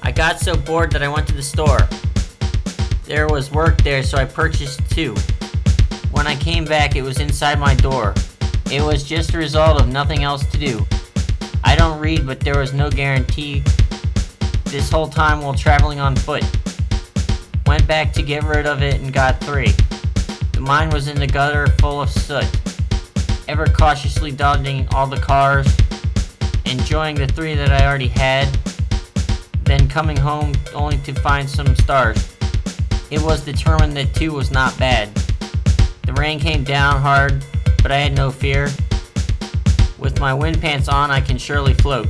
I got so bored that I went to the store. There was work there, so I purchased two. When I came back, it was inside my door. It was just a result of nothing else to do. I don't read, but there was no guarantee this whole time while traveling on foot. Went back to get rid of it and got three. Mine was in the gutter full of soot, ever cautiously dodging all the cars, enjoying the three that I already had, then coming home only to find some stars. It was determined that two was not bad. The rain came down hard, but I had no fear. With my wind pants on, I can surely float.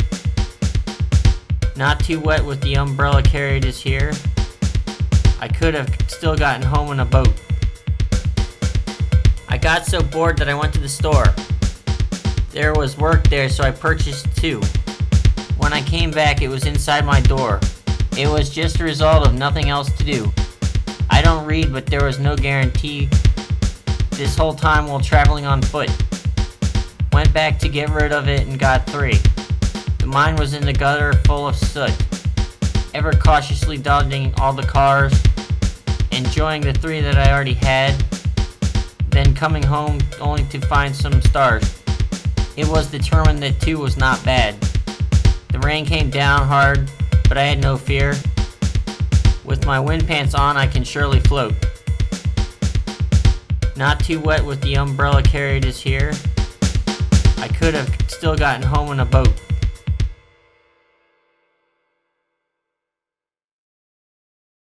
Not too wet with the umbrella carried is here. I could have still gotten home in a boat. I got so bored that I went to the store. There was work there, so I purchased two. When I came back, it was inside my door. It was just a result of nothing else to do. I don't read, but there was no guarantee this whole time while traveling on foot. Went back to get rid of it and got three. Mine was in the gutter full of soot, ever cautiously dodging all the cars, enjoying the three that I already had, then coming home only to find some stars. It was determined that two was not bad. The rain came down hard, but I had no fear. With my wind pants on, I can surely float. Not too wet with the umbrella carried is here. I could have still gotten home in a boat.